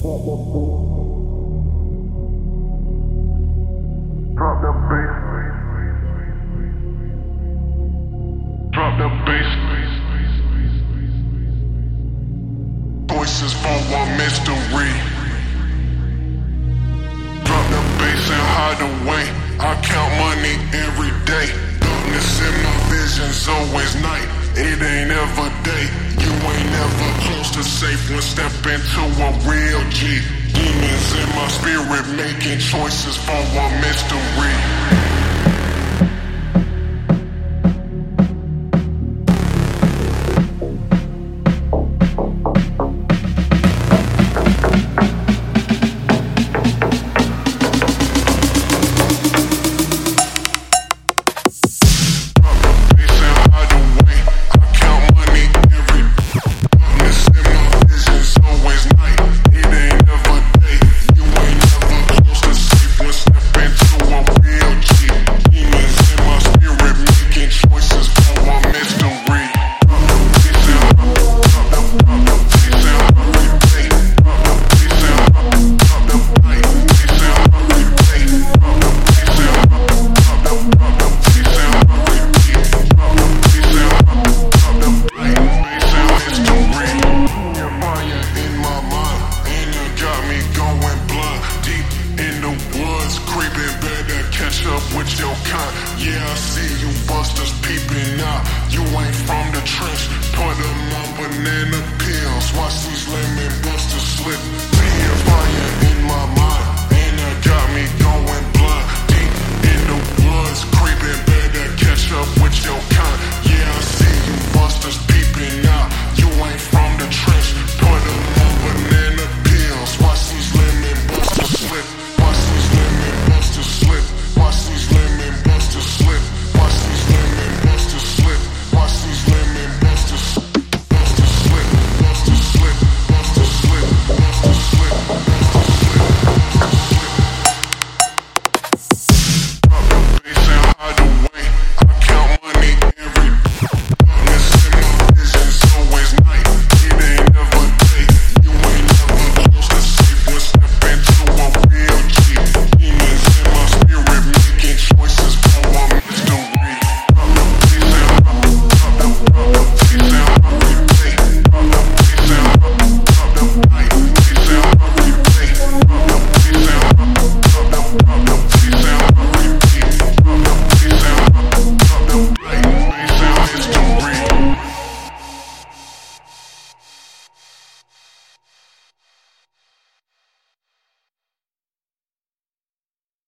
Drop the bass. Drop the bass. Voices for a mystery. Drop the bass and hide away. I count money every day. Darkness in my vision's always night. It ain't ever day. You ain't never close to safe when step into a real G. Demons in my spirit making choices for a mystery.